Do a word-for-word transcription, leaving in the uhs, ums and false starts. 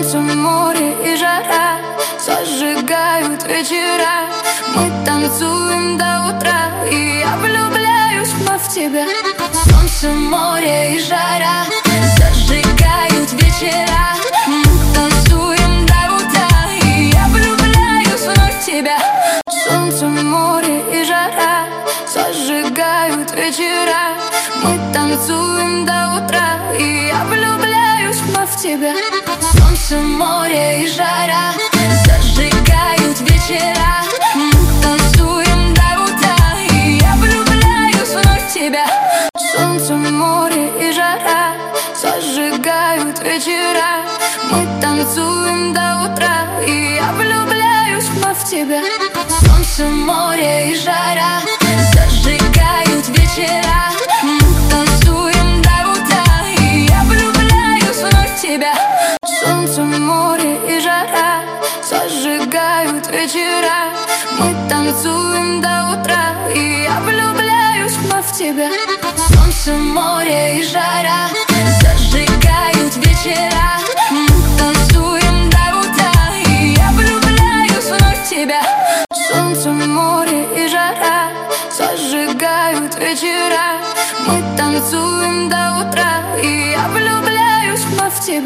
Солнце, море и жара зажигают вечера. Мы танцуем до утра, и я влюбляюсь вновь в тебя. Солнце, море и жара зажигают вечера. Мы танцуем до утра, и я влюбляюсь вновь в тебя. Солнце, море и жара зажигают вечера. Мы танцуем до утра, и я влюбляюсь вновь в тебя. Солнце, море и жара зажигают вечера. Мы танцуем до утра, и я влюбляюсь вновь в тебя. Солнце, море и жара зажигают вечера. Мы танцуем до утра, и я влюбляюсь вновь в тебя. Солнце, море и жара зажигают вечера. Мы танцуем до утра, и я влюбляюсь вновь в тебя. Солнце, море и жара зажигают вечера. Мы танцуем до утра, и я влюбляюсь вновь в тебя. Солнце, море и жара зажигают вечера. Мы танцуем до утра, и я влюбляюсь вновь в тебя. Солнце, море и жара зажигают вечера. Мы танцуем до утра, и я влюбляюсь вновь в тебя.